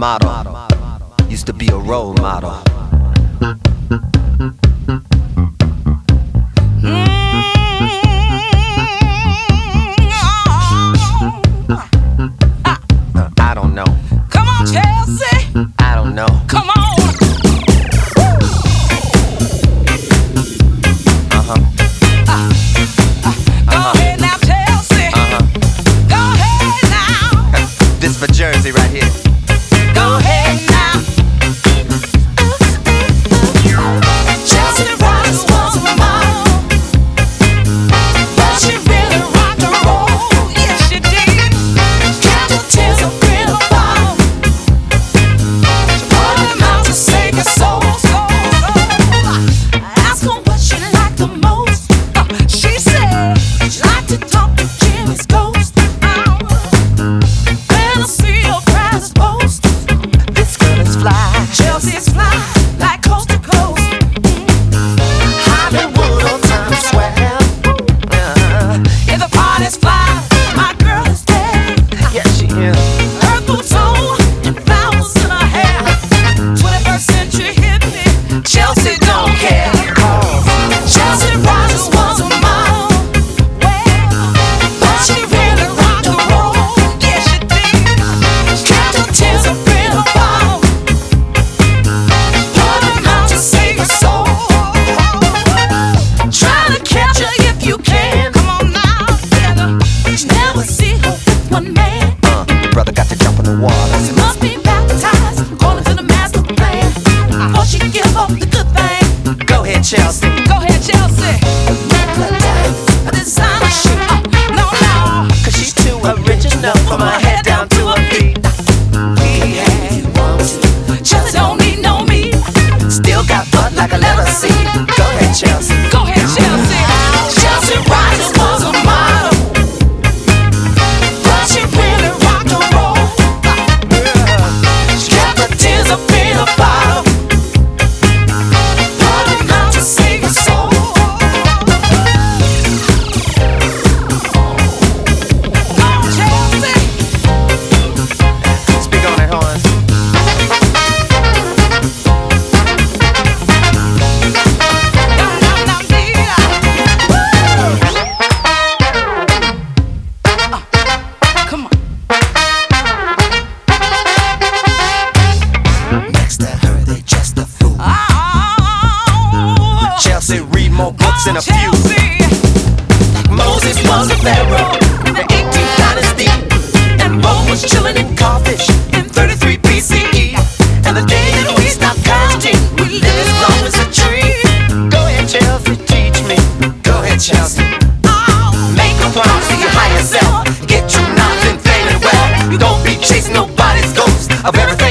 model. Used to be a role model. I don't know. Come on, Chelsea. I don't know. Come on. Go ahead now, Chelsea. Go ahead now. This for Jersey right here. Go ahead now. Chelsea Rogers was a model, but she really rocked and roll. Yes, she did. Candle tears a real bottle. She put them out to save her soul. Ask her what she liked the most. She said she liked to talk to Jimmy's ghost. When I see her prize post, This girl is fly. Chelsea's fly like coast to coast. Hollywood on Times Square. Yeah, the party's fly, my girl is dead. Yeah, she is. Her boots on and flowers in her hair. 21st century hippie, Chelsea don't care. Chelsea Rogers was a model, but she really rocked and roll. Yeah, she did. Candle tears up in her bottle. Put them out to save her soul. Try to catch her if you can. Come on now, yeah. You never see her with one man. Brother got to jump in the water. She must be baptized according to the master plan. Before she give up the good thing. Go ahead, Chelsea. Go ahead, Chelsea. A designer shoe. No, no. Cause she's too original from her head down to her feet. Chelsea don't need no meat. Still got butt like a leather seat. Go ahead, Chelsea. Go ahead, Chelsea. Chelsea Rogers was a model, but she really rocked and roll. She kept her tears up in a bottle. Put them out to save her soul. Go on, Chelsea. Speak on that horn. Come on. Next to her, they just a fool. Oh, Chelsea read more books than a few. Chelsea. Moses was a pharaoh in the 18th dynasty, and Rome was chilling in Carthage in 33 BCE. And the day that we stop counting, we live as long as a tree. Go ahead, Chelsea, teach me. Go ahead, Chelsea. Make a promise to your higher self. Get your knowledge and fame and wealth. Don't be chasing nobody's ghost of everything.